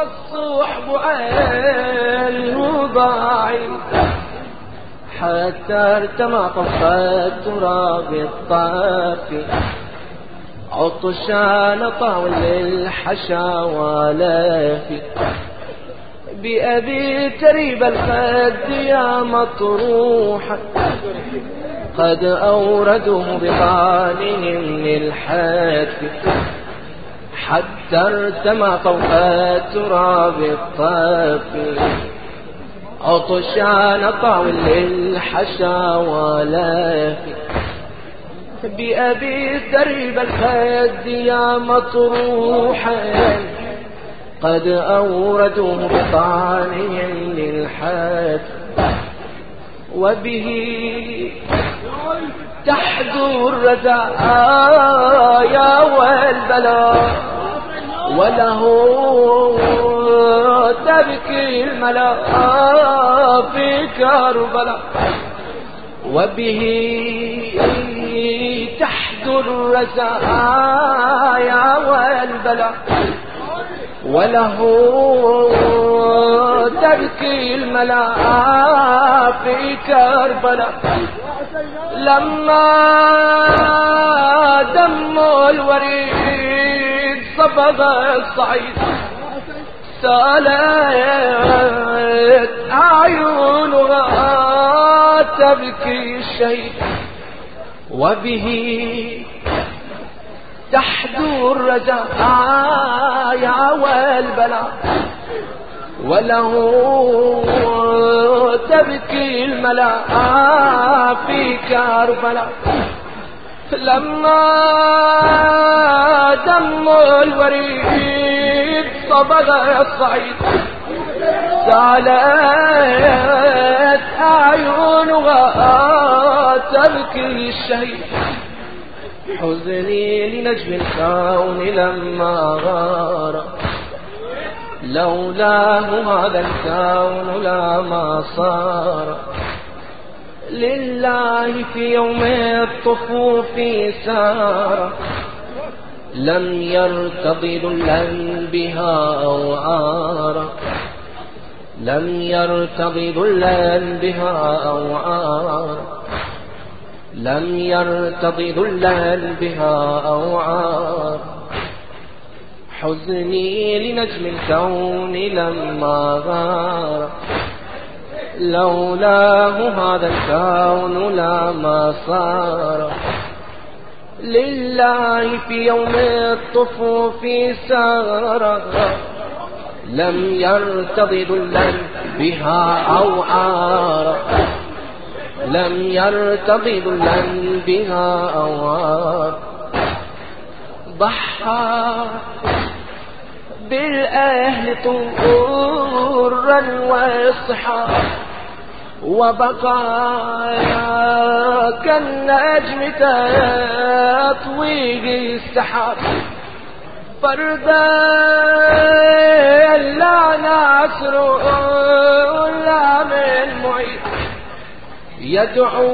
والصحب عنه ضاعي حتى ارتمى طف التراب الطافي عطشان طاول للحشا ولافي بأبي تريب الخد يا مطروحا قد أوردوا بطانهم للحافي حتى ارتمى فوق التراب الطافي عطشان طاول للحشا ولافي بأبي تريب الخد يا مطروحا قد أوردوا بطانهم للحافي وبه تحدو الرزايا والبلاء وله تبكي الملا في كربلاء وبه تحدو الرزايا والبلاء وله تبكي الملا في كربلاء لما دم الوريد صبغ الصعيد سالت أعينها تبكي الشهيد وبه تحدو الرزايا والبلاء وله تبكي الملا في كربلاء لما دم الوريد صبغ الصعيد سالت أعينها تبكي الشهيد حزني لنجم الكون لما غار لولاه هذا الكون لما صار لله في يوم الطفوف سار لم يرتضي ذلا بها أو عارا لم يرتضي ذلا بها أو عارا لم يرتضي ذلا بها أو عارا حزني لنجم الكون لما غار لولاه هذا الكون لما صار لله في يوم الطفوف سار لم يرتضي ذلا بها أو عارا لم يرتضي ذلا بها أو عارا ضحى بالأهل طورا والصحاب وبقى كالنجم تطوي السحاب فردا لا ناصر لا من معيد يدعو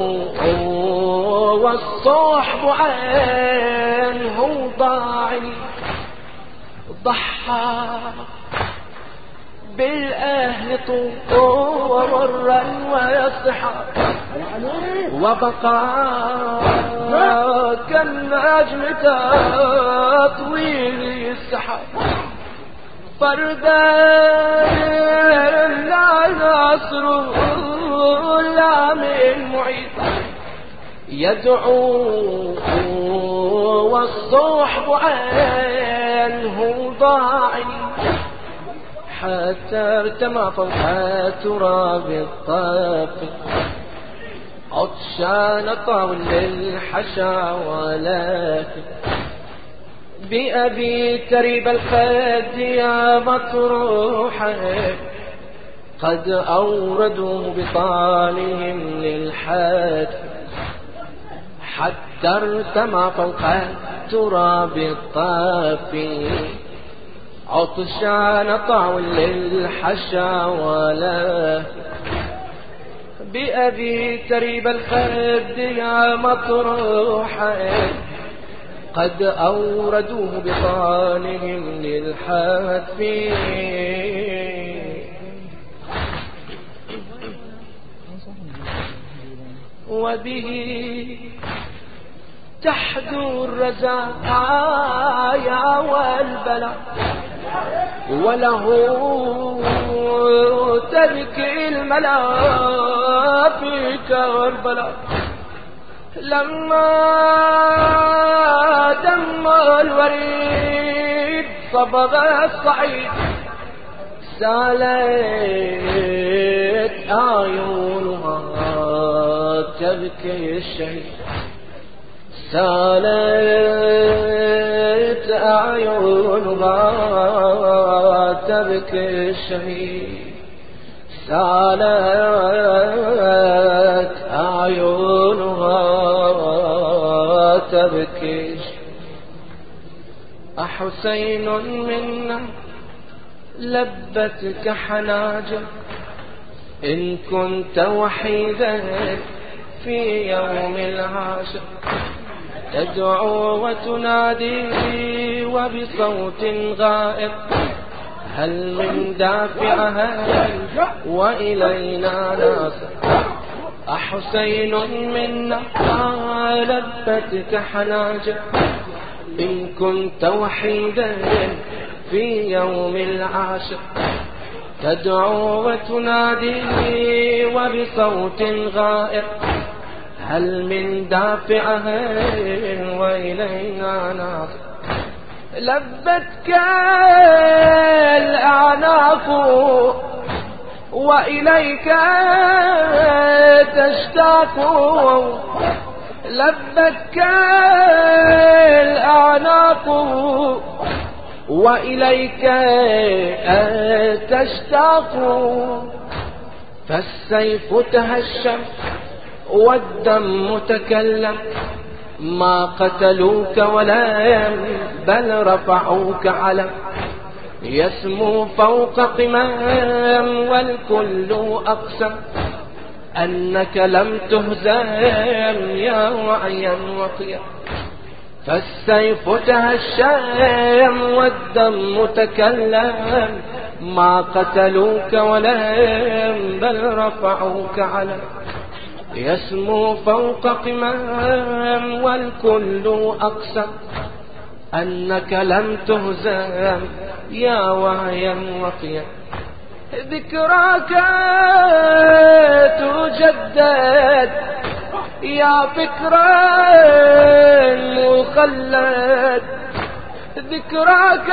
والصحب عنه ضاعي ضحى بالأهل طورا ويصحى وبقى كالنجم تطويل السحاب فردا لا ناصر لا من معيد يدعو والصحب عنه ضاعي حتى ارتمى فوق تراب الطافي عطشان طاول للحشا ولكن بأبي تريب الخد يا مطروحا قد أوردوا بطالهم للحد حتى ارتمى فوق تراب الطافي عطشان طاول للحشا ولا بأبي تريب الخد يا مطروحا قد أوردوه بطانهم للحتف وبه تحدو الرزايا والبلاء وله تبكي الملا في كربلاء لما دم الوريد صبغ الصعيد سالت أعينها تبكي الشهيد سالت أعينها تبكي الشهيد سالت أعينها تبكي أحسين منا لبتك حناجر إن كنت وحيدا في يوم العاشر تدعو وتنادي وبصوت غائب هل من دافعها وإلينا ناصر أحسين منا لبتك حناجر إن كنت وحيدا في يوم العاشر تدعو وتنادي وبصوت غائر هل من دافعها وإلينا ناصر لبتك الأعناق وإليك تشتاق لبتك الأعناق وإليك تشتاق فالسيف تهشم والدم تكلم ما قتلوك ولا بل رفعوك علم يسمو فوق قمام والكل أقسم أنك لم تهزم يا وعيا وقيا فالسيف تهشم والدم تكلم ما قتلوك ولا بل رفعوك علم يسمو فوق قمام والكل أقسم أنك لم تهزم يا وعيا وقيا ذكراك تجدد يا فكرا مخلد ذكراك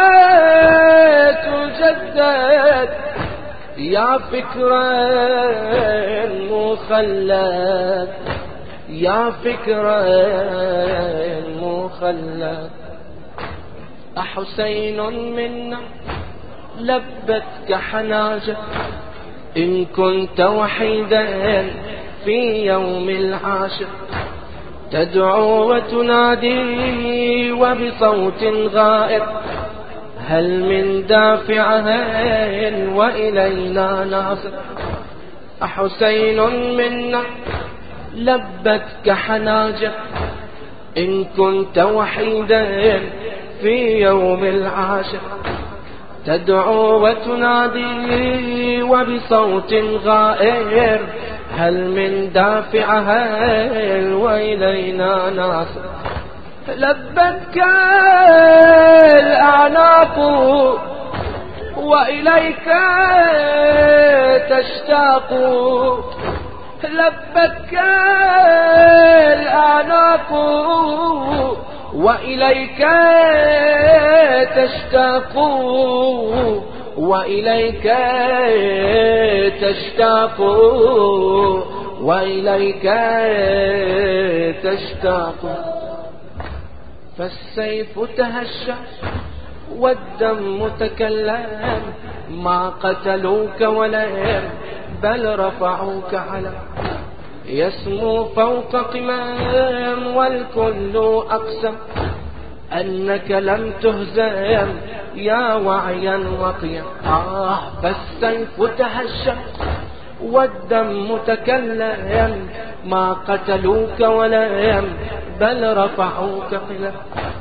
تجدد يا فكرا مخلد يا فكرا مخلد أحسين منا لبتك حناجر إن كنت وحيدا في يوم العاشر تدعو وتنادي وبصوت غائر هل من دافعها وإلينا ناصر أحسين منا لبتك حناجر إن كنت وحيدا في يوم العاشر تدعو وتنادي وبصوت غائر هل من دافعها وإلينا ناصر لبتك الأعناق وإليك تشتاق لبتك الأعناق وإليك تشتاق وإليك تشتاق وإليك تشتاق فالسيف تهشى والدم تكلم ما قتلوك ولا بل رفعوك علم يسمو فوق قمام والكل أقسم أنك لم تهزم يا وعيا وقيا فالسيف تهشى والدم تكلم ما قتلوك ولا بل رفعوك قلة.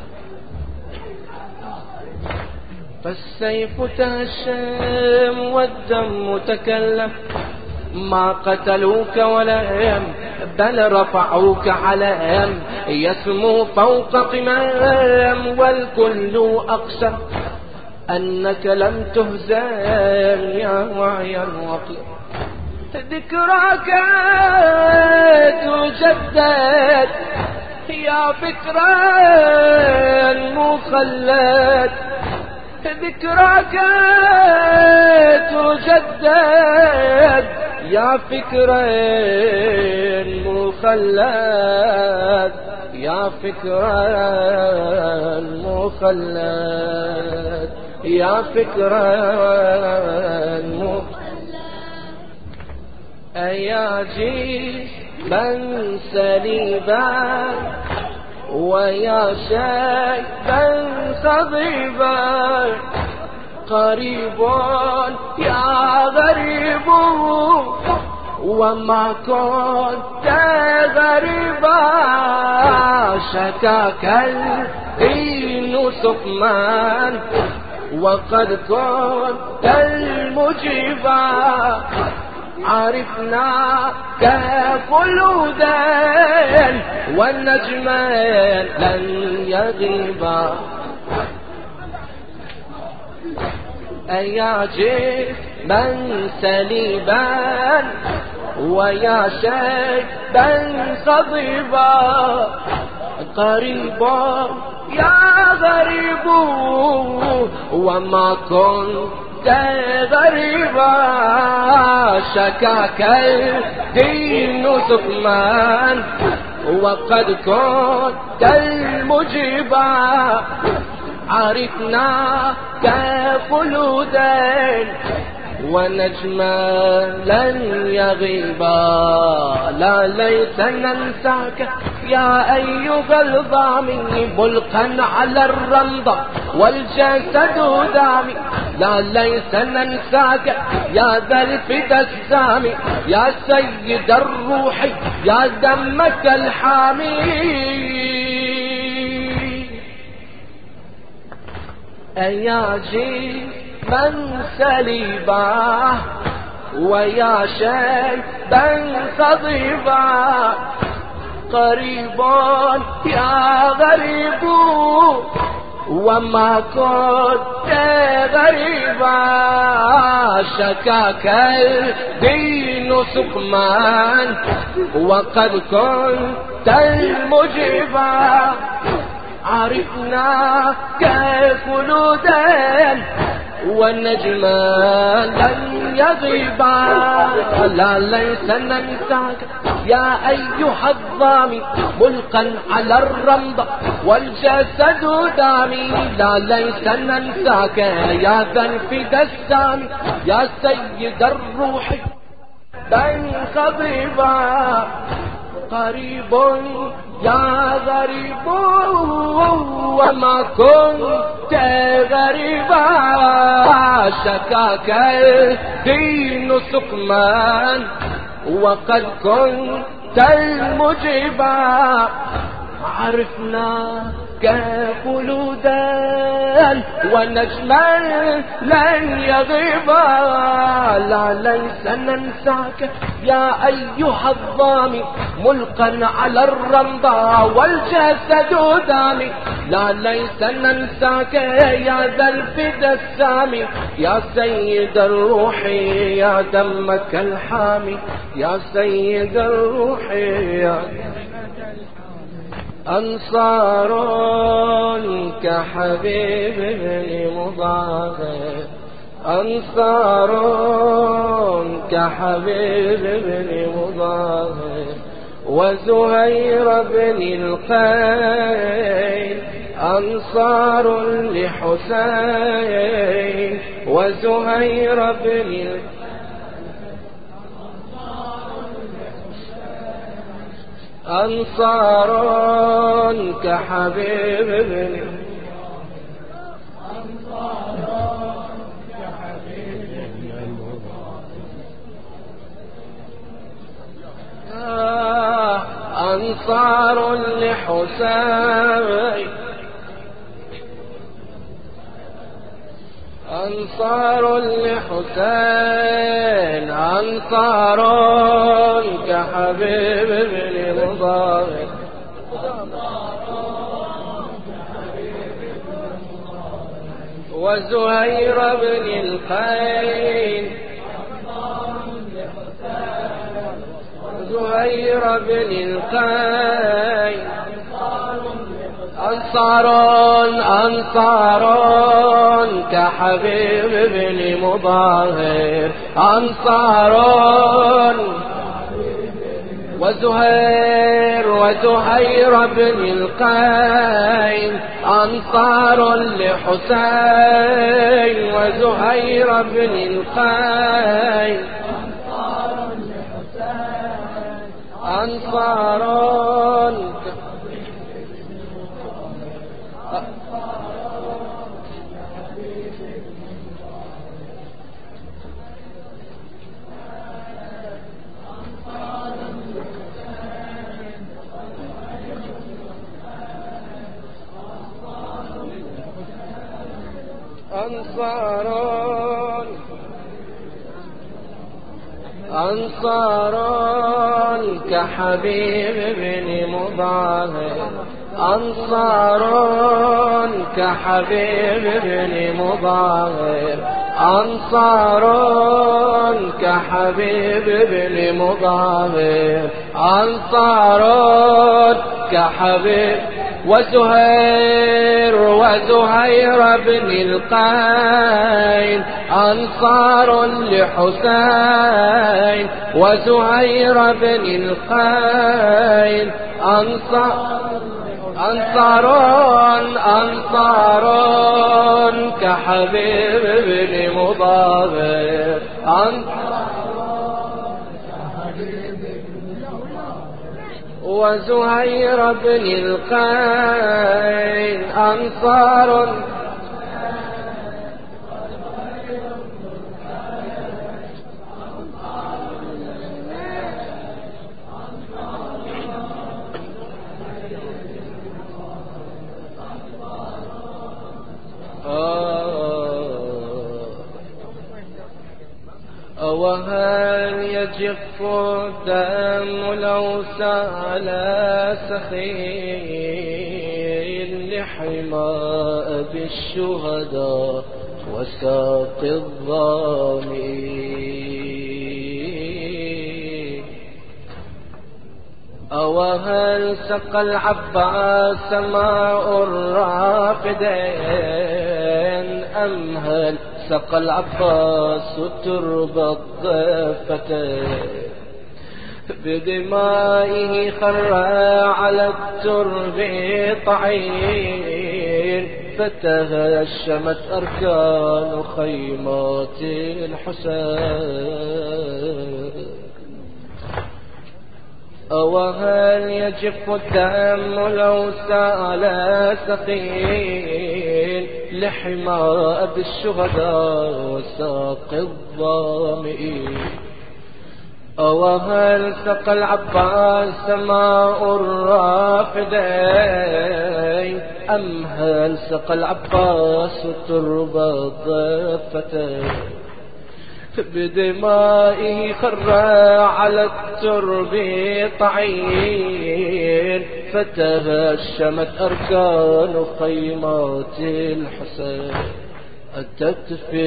فالسيف تهشم والدم تكلم، ما قتلوك ولم بل رفعوك علم، يسمو فوق قمم والكل أقسم أنك لم تهزم يا وعيا وقيم. ذكراك تجدد يا فكرا مخلد، ذكراك تجدد يا فكرا مخلد، يا فكرا مخلد، يا فكرا مخلد. أيا جيبا سليبا ويا شيبا صديبا، قريب يا غريب وما كنت غريبا، شكاك الدين سقمان وقد كنت المجيبا، عرفناك خلودا والنجمان لن يغيبا. أيا جسما سليبا ويا شيبا صديبا، قريب يا غريب وما كنت غريبا، شكاك الدين سقمان وقد كنت المجيبا، عرفناك خلودا ونجما لن يغيبا. لا ليس ننساك يا أيها الضامي ملقا على الرمضة والجسد دامي، لا ليس ننساك يا ذا الفدا السامي، يا سيد الروح يا دمك الحامي. أيا جيبا سليبا ويا شيبا صديبا، قريب يا غريب وما كنت غريبا، شكاك الدين سقمان وقد كنت المجيبا، عرفناك خلودا والنجمان لن يغيبا. لا ليس ننساك يا أيها الضامي ملقا على الرمضة والجسد دامي، لا ليس ننساك يا ذا الفدا السامي، يا سيد الروح بن خضيبا، قريب يا غريب وما كنت غريبا، شكاك الدين سقمان وقد كنت المجيبا، عرفناك خلودا ونجما لن يغيبا. لا ليس ننساك يا أيها الضامي ملقا على الرمضة والجسد دامي، لا ليس ننساك يا ذا الفدا السامي، يا سيد الروح يا دمك الحامي، يا سيد الروح يا أنصار كحبيب بن مضاهر، أنصار كحبيب بن مضاهر وزهير بن القيل، أنصار لحسين وزهير بن أنصار كحبيب بن أنصار لحسين أنصار لحسين أنصار كحبيب بن مضاهر وزهير بن القين زهير بن القين أنصار أنصار كحبيب بن مضاهر أنصار وزهير بن القين أنصار لحسين وزهير بن القين أنصار أنصار كحبيب بن مضاهر أنصار كحبيب بن مضاهر أنصار كحبيب بن مضاهر أنصار كحبيب وزهير بن القين أنصار لحسين وزهير بن القين أنصار كحبيب بن مضاهر وزهير بن القين أنصار وهل يجف الدم لو سال سخي لحماء بالشهداء وساق الظامئ وهل سقى العباس ماء الرافدين أم هل سقى العباس ترب الضفتين بدمائه خر على الترب طعين فتهشمت أركان خيمات الحسين وهل يجف الدم لو سال سقيل لحماء بالشهداء وساق الظامئين وهل سقى العباس ماء الرافدين أم هل سقى العباس ترب الضفتين بدمائه خر على الترب طعين فتهشمت أركان خيمات الحسين أتت في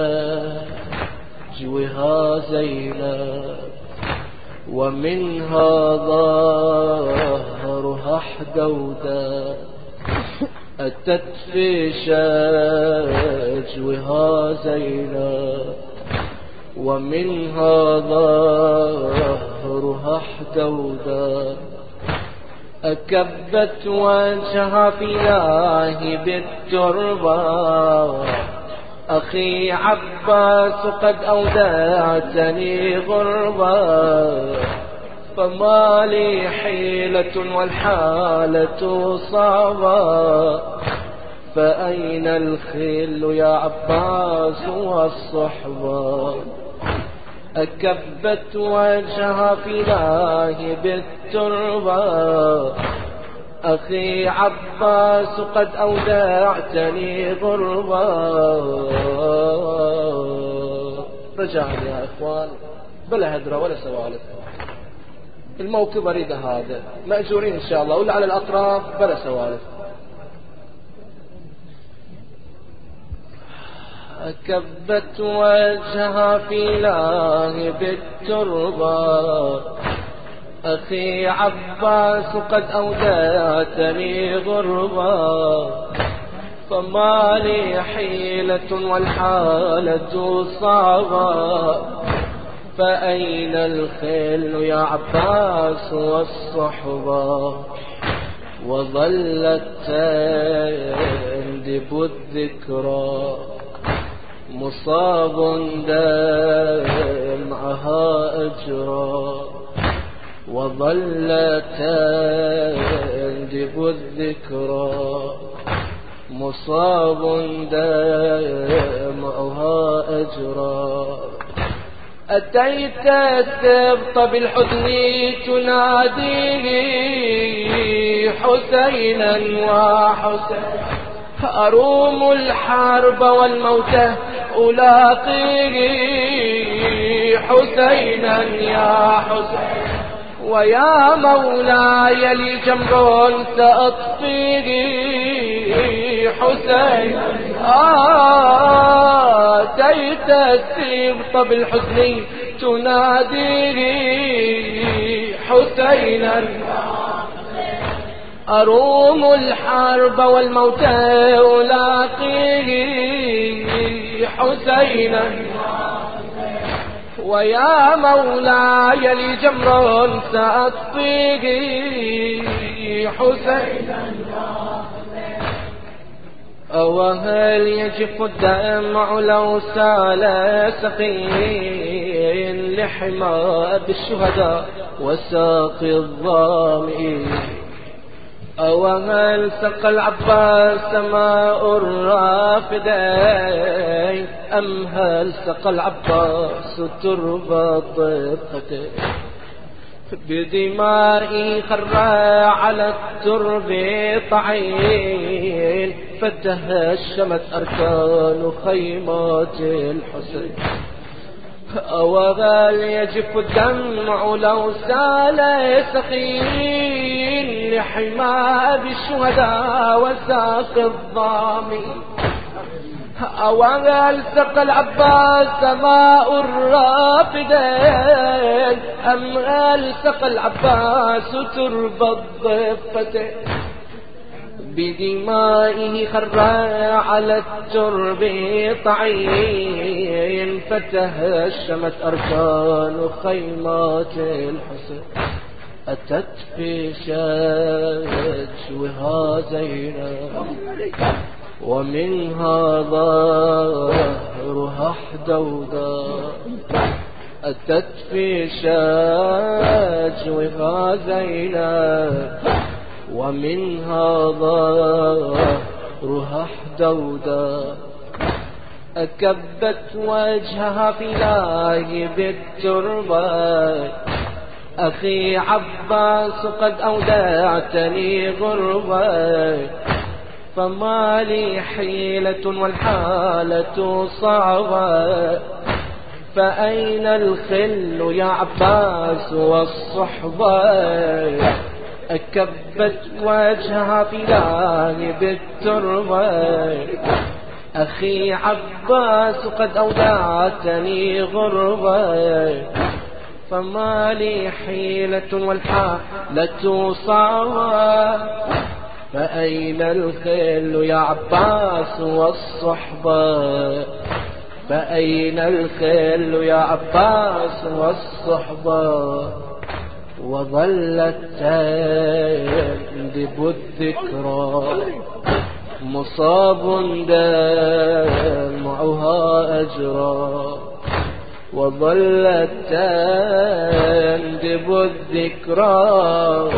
شجوها زينب ومنها ظهرها حدودا أتت في شجوها زينب ومنها ظهرها حدودا أكبت وجهها في الله بالتربة أخي عباس قد أودعتني غربا فما لي حيلة والحالة صعبة فأين الخل يا عباس والصحبة أكبت وجهها في لاهب التربة أخي عباس قد أودعتني غربا. رجاء يا إخوان بلا هدرة ولا سوالف، الموكب أريد هذا، مأجورين إن شاء الله، ولا على الأطراف بلا سوالف. أكبت وجهها في لاهب التربة أخي عباس قد أودعتني غربا. فما لي حيلة والحالة صعبة، فأين الخيل يا عباس والصحبة؟ وظلت تندب الذكرى مصاب دمعها أجرى. وظلت تندب الذكرى مصاب دمعها أجرى. أتيت السبط بالحزن تناديه حسينا وحسين، أروم الحرب والموت ألاقيه حسينا يا حسين. ويا مولاي لي جمر سأطفيه حسين. أتيت السبط بالحزن تناديه حسينا، أروم الحرب والموت ألاقيه حسينا. ويا مولاي لي جمر سأطفيه حسينا. وهل يجف الدمع لو سال سقي لحمى بالشهداء وساقي الظامئين؟ وهل سقى العباس ماء الرافدين أم هل سقى العباس تربة طفته؟ بدمائي خرى على الترب طعين، فتهشمت أركان خيمات الحسين. وهل يجف الدمع لو سال سقين لحمى بالشهداء وساق الظامي؟ وهل سقى العباس ماء الرافدين أم هل سقى العباس ترب الضفة؟ بدمائه خرى على الترب طعين، فتهشمت أركان خيمات الحسين. أتت في شجوها زينب ومنها ظهرها حدودا. أتت في شجوها زينب ومنها ظهرها حدودا. أكبت وجهها في لاهب التربة أخي عباس قد أودعتني غربا. فما لي حيلة والحالة صعبة، فأين الخل يا عباس والصحبة؟ أكبت وجهها في لاهب التربة أخي عباس قد أودعتني غربا. فما لي حيلة والحالة صعبة، فأين الخل يا عباس والصحبة؟ فأين الخل يا عباس والصحبة؟ وظلت تندب الذكرى مصاب دمعها أجرى. وظلت تندب الذكرى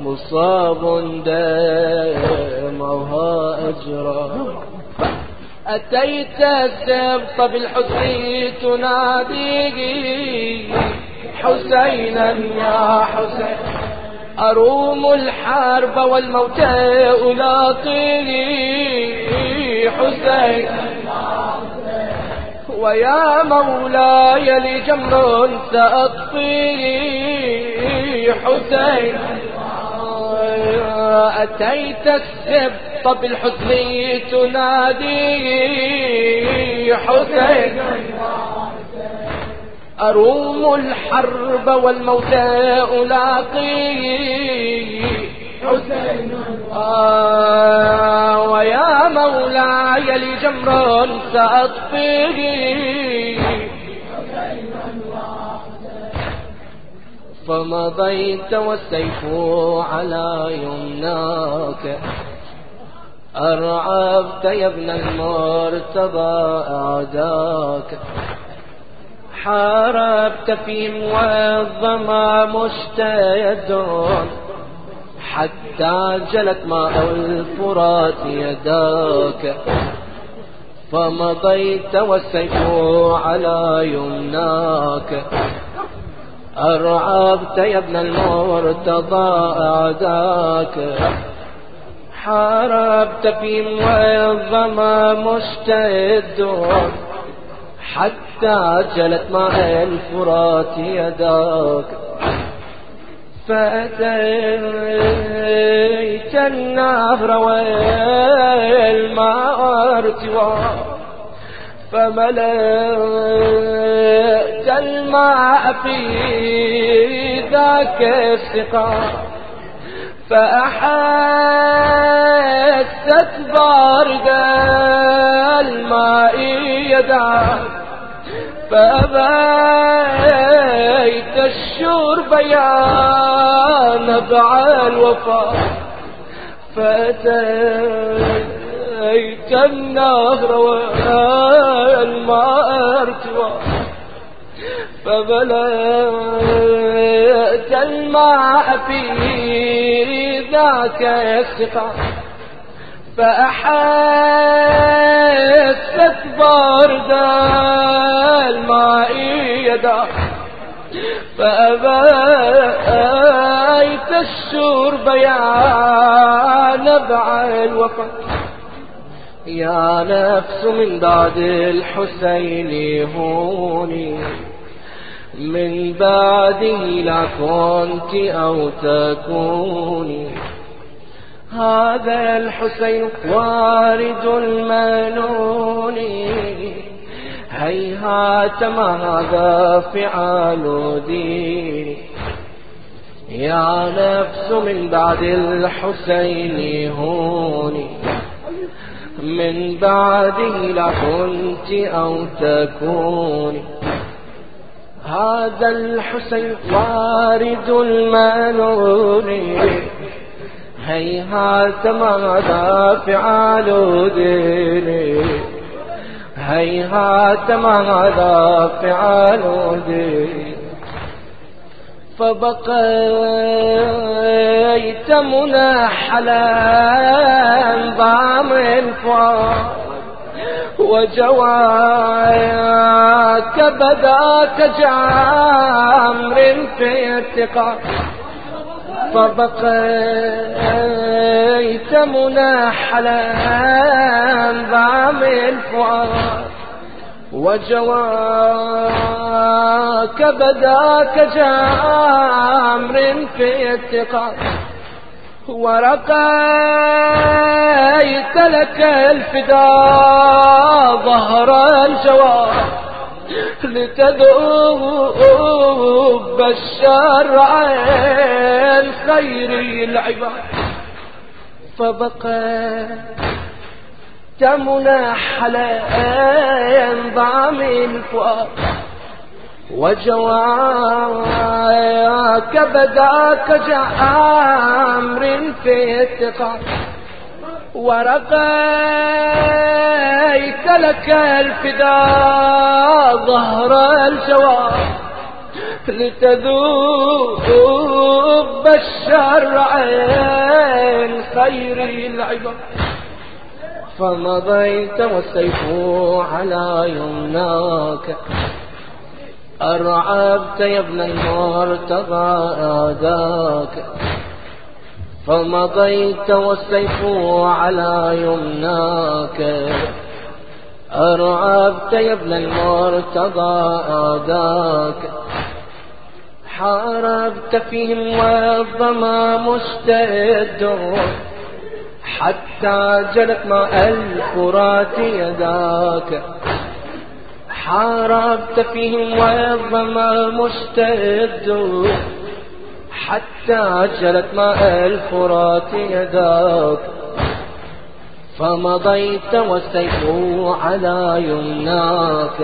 مصاب دمعها أجرى. أتيت السبط بالحزن تناديه حسينا يا حسين أروم الحرب والموت ألاقيه حسين ويا مولاي لجمر سأطفيه حسين أتيت السبط بالحزن تناديه حسين أروم الحرب والموت ألاقيه حسين ويا مولاي لجمر سأطفيه فمضيت والسيف على يمناك أرعبت يا ابن المرتضى أعداك حاربت فيهم والظما مشتد حتى جلت ماء الفرات يداك فمضيت والسيف على يمناك أرعبت يا ابن المرتضى أعداك حاربت فيهم والظما مشتد حتى جلت ماء الفرات يداك فأتيت النهر والماء ارتوى فملأت الماء في ذاك السقاء فأحست بارد الماء يداك فأبيت الشرب يا نبع الوفاء فأتيت النهر والماء ارتوى فبلغت الماء في ذاك السقاء فأحست بارد الماء يدا فأبيت الشرب يا نبع الوفا يا نفس من بعد الحسين هوني من بعده لا كنت أو تكوني هذا الحسين وارد المنون هيهات ما هذا فعال ديني يا نفس من بعد الحسين هوني من بعده لا كنت أو تكوني هذا الحسين وارد المنون هيهات ماذا فعال ديني هيهات ماذا فعال ديني فبقيت منحلا ضام الفؤاد وجواك بداك جامر في اتقاء فبقيت منحلا ضام الفؤاد وجواك بداك جامر في اتقاء ورقيت لك الفداء ظهر الجواب لتذوب الشرع الخير العباد فبقيت منحلا ضام الفؤاد وجواك بداك جامر في اتقاء ورقيت لك الفداء ظهر الجواب لتذوب الشرع خير العباد فمضيت والسيف على يمناك، أرعبت يا ابن المرتضى آذاك. فمضيت والسيف على يمناك، أرعبت يا ابن المرتضى آذاك. حاربت فيهم والظما مشتد، حتى جلت ماء الفرات يداك. حاربت فيهم والظما مشتد، حتى جلت ماء الفرات يداك. فمضيت والسيف على يمناك،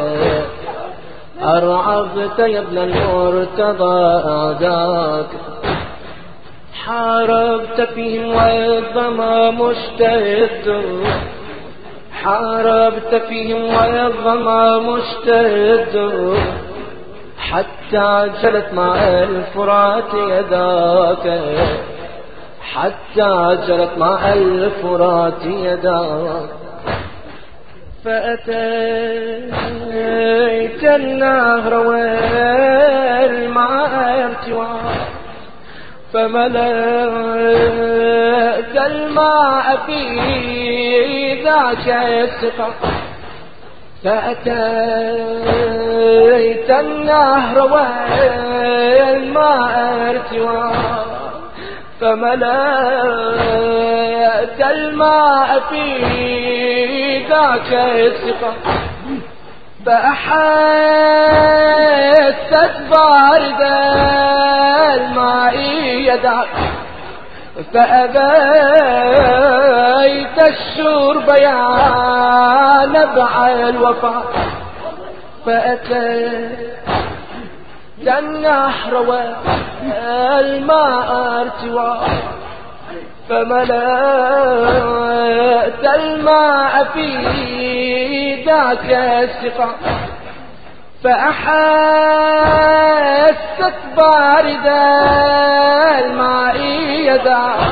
أرعبت يا ابن المرتضى آذاك. حاربت فيهم والظما مشتد، حاربت فيهم والظما مشتد، حتى جلت ماء الفرات يداك. حتى جلت ماء الفرات يداك. فأتيت النهر والماء ارتواء، فملأت الماء في ذاك السقا. فأتيت النهر والماء ارتواء، فملأت الماء في ذاك السقا. فأحست بارد الماء يداك، فأبيت الشرب يا نبع الوفا. فأتيت النهر والماء ارتواء، فملأت الماء في ذاك السقا. فأحست بارد الماء يداك،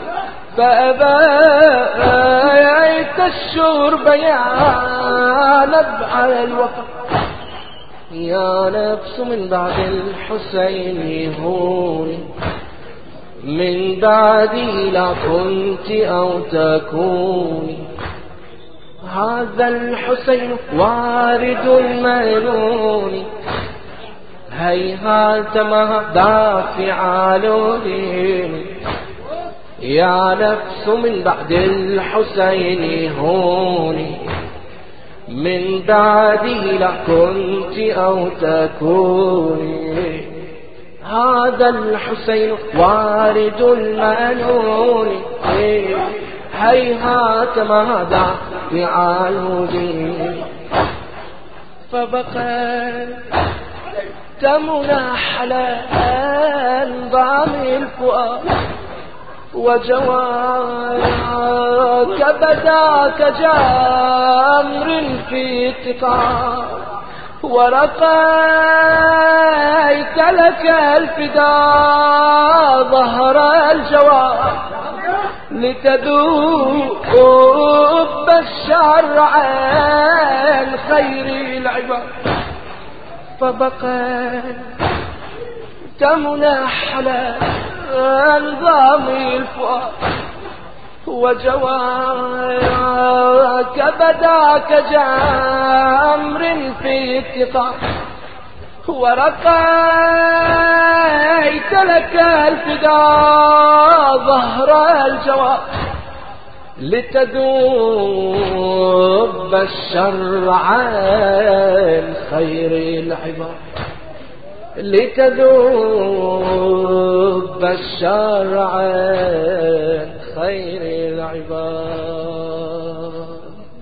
فأبيت الشرب يا نبع الوفا. يا نفس من بعد الحسين يهوني، من بعدي لا كنت أو تكوني. هذا الحسين وارد المنون، هيهات ما دافع لوني. يا نفس من بعد الحسين هوني، من بعده لا كنت أو تكوني. هذا الحسين وارد المنون، هيهات ما دافع لوني. فبقيت منحلا ضام الفؤاد، وجواك بداك جمر في اتقاء. ورقيت لك الفداء ظهر الجواب، لتذوب الشر عن خير العباد. فبقيت منحلا انظام الفؤاد، وجواك بداك جمر في اتقاء. ورقيت لك الفداء ظهر الجواب، لتذوب الشر عن خير العباد. لتذوب الشر عن خير العباد.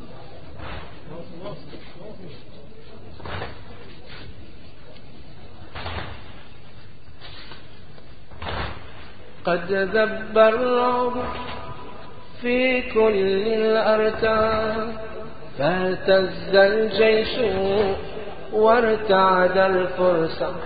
قد ذب الرعب في كل الأرتان، فاهتز الجيش وارتعد الفرسان.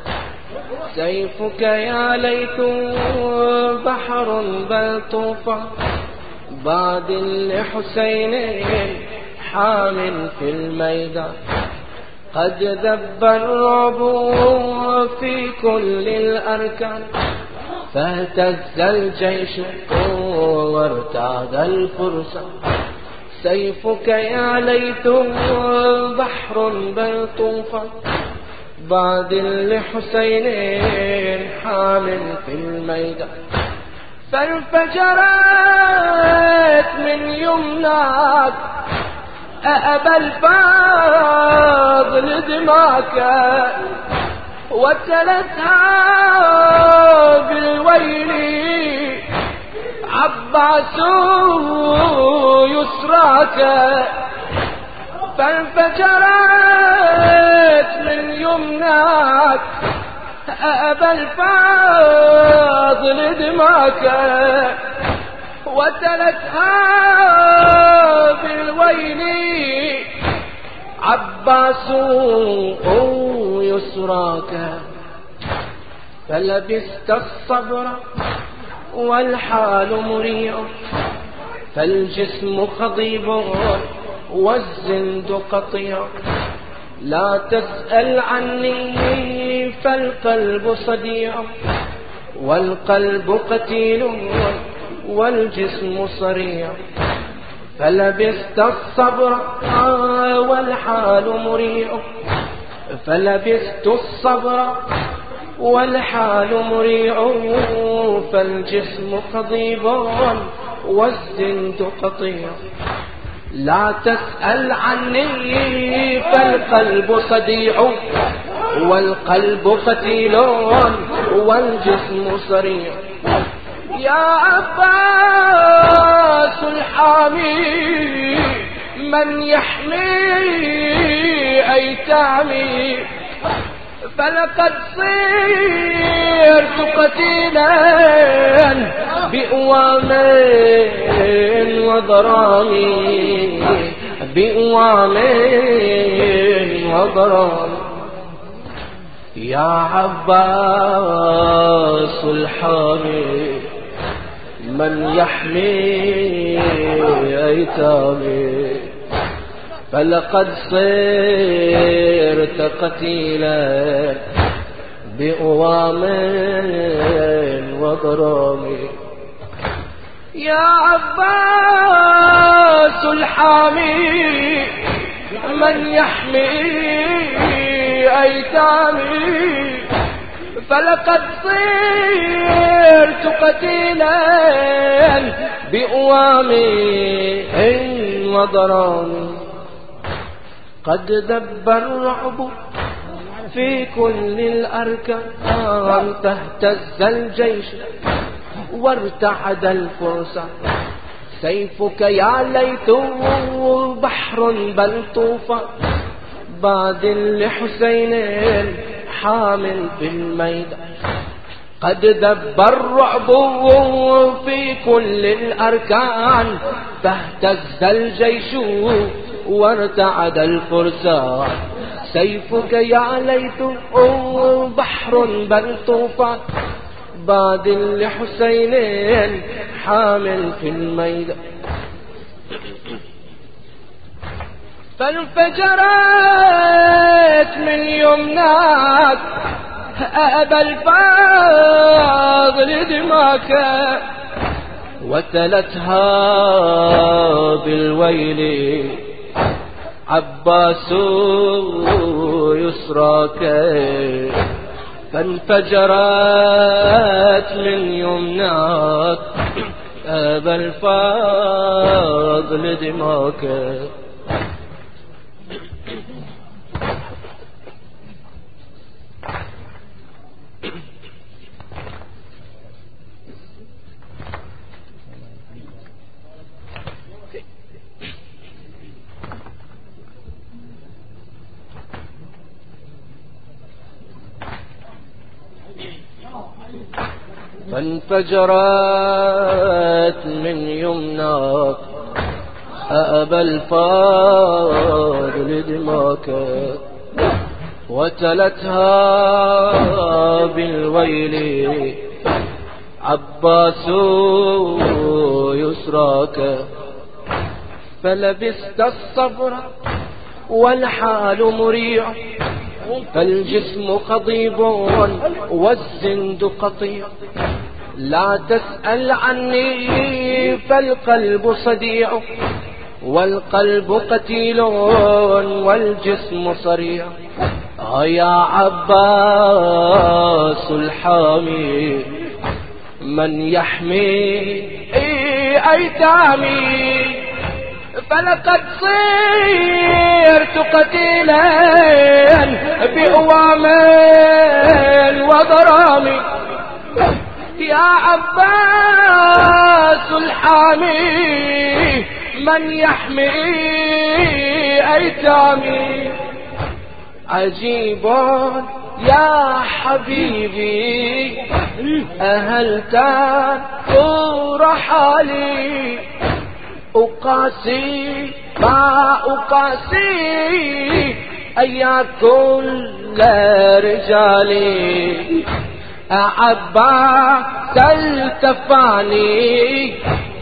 سيفك يا ليت بحر بل طوفان، بعد لحسين حامل في الميدان قد ذب الرعب في كل الأركان فاهتز الجيش وارتعد الفرسان سيفك يا ليته بحر بل طوفان بعد لحسين حامل في الميدان فانفجرت من يمناك أأبى الفاضل دماك وتلتها بالويل عباس يسراك فانفجرت من يمناك أأبى الفاضل دماك وتلتها بالويل عباس يسراك فلبست الصبر والحال مريع فالجسم خضيب والزند قطيع لا تسأل عني فالقلب صديع والقلب قتيل والجسم صريع فلبست الصبر والحال مريع فلبست الصبر والحال مريع فالجسم قضيب والزند قطيع لا تسأل عني فالقلب صديع والقلب قتيل والجسم صريع يا عباس الحامي من يحمي أيتامي فلقد صرت قتيلا بأوام وضرامي بأوام وضرامي يا عباس الحامي من يحمي أيتامي فلقد صرت قتيلا بأوام وضرامي يا عباس الحامي من يحمي أيتامي فلقد صرت قتيلا بأوام وضرامي قد دب الرعب في كل الأركان فاهتز الجيش وارتعد الفرسان سيفك يا ليته بحر بل طوفان بعد لحسين حامل في الميدان قد دب الرعب في كل الأركان فاهتز الجيش وارتعد الفرسان سيفك يا ليته بحر بل طوفان بعد لحسين حامل في الميدان فانفجرت من يمناك أبا الفاضل دماك وتلتها بالويل عباس يسراك فانفجرت من يمناك أبا الفاضل دماك فانفجرت من يمناك أبا الفاضل دماك وتلتها بالويل عباس يسراك فلبست الصبر والحال مريع فالجسم خضيب والزند قطيع لا تسأل عني فالقلب صديع والقلب قتيل والجسم صريع يا عباس الحامي من يحمي أيتامي فلقد صرت قتيلا بأوام وغرام يا عباس الحامي من يحمي أيتامي عجيب يا حبيبي أهل تنظر حالي أقاسي ما أقاسي أيا كل رجالي أعباس التفاني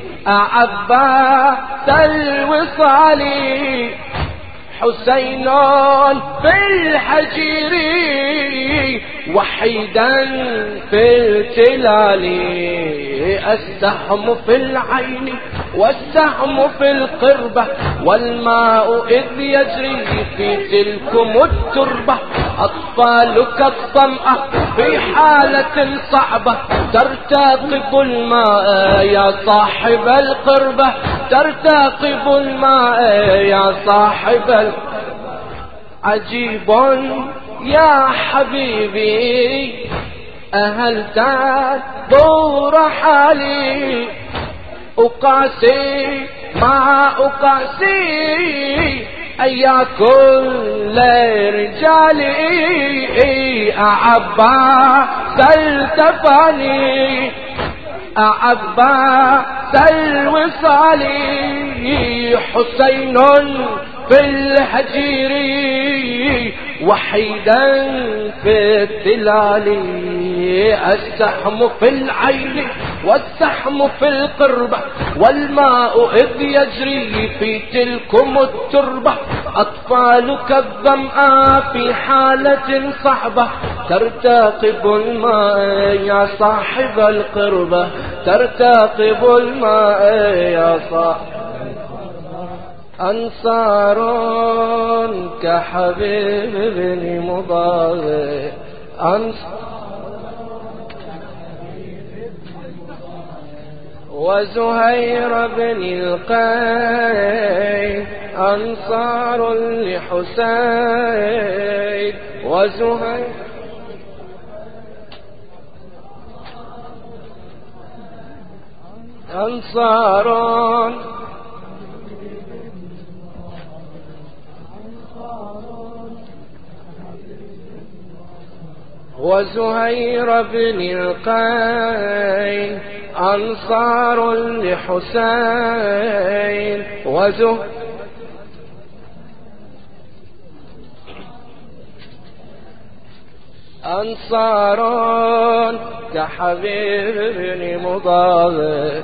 أعباس الوصالي حسين في الحجير وحيدا في التلال السهم في العين والسهم في القربة والماء إذ يجري في تلكم التربة أطفالك الظمأ في حالة صعبة ترتقب الماء يا صاحب القربة ترتقب الماء يا صاحب عجيب يا حبيبي أهل تنظر حالي أقاسي ما أقاسي أيا كل رجالي أعباس التفاني أعباس الوصالي حسين في الحجير وحيدا في التلال السهم في العين والسهم في القربة والماء إذ يجري في تلكم التربة أطفالك الظمآ في حالة صعبة ترتقب الماء يا صاحب القربة ترتقب الماء يا صاحب أنصار كحبيب بن مضاغ وزهير بن القيس أنصار لحسين وزهير أنصار وزهير بن القيس أنصار لحسين أنصار كحبيب بن مضاغ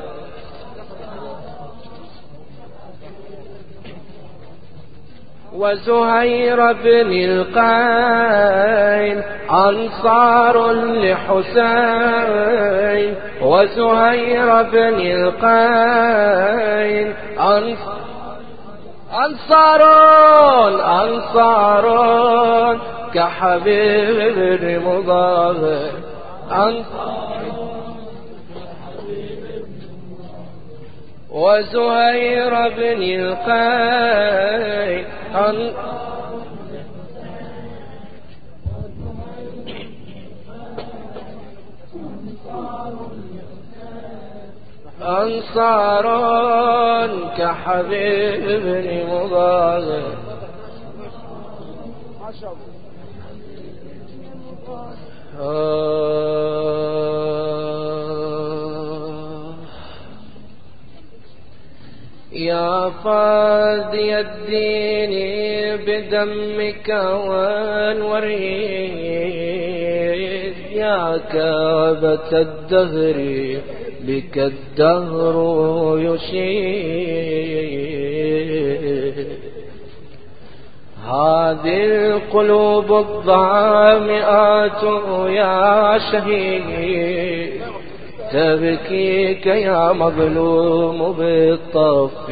وزهير بن القيس أنصار لحسين وزهير بن القيس أنصار كحبيب بن مضاغ وزهير بن القيس أنصار كحبيب بن مضاغ يا فادي الدين بدمك والوريد يا كعبة الدهر بك الدهر يشير. هذه القلوب الظامئات يا شهيد تبكيك يا مظلوم بالطف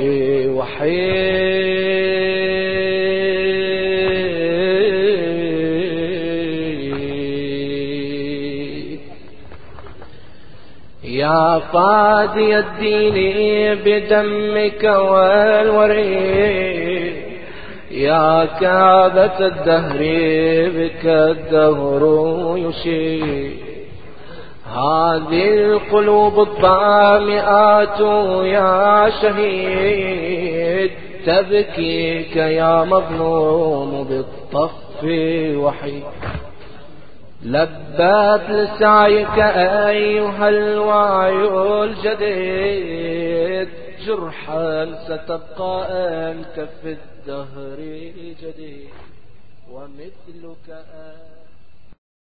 وحيد. يا فادي الدين بدمك والوريد يا كعبة الدهر بك الدهر يشير. هذه القلوب الظامئات يا شهيد تبكيك يا مظلوم بالطف وحيد. لبت لسعيك أيها الوعي الجديد جرحا ستبقى أنت في الدهر جديد ومثلك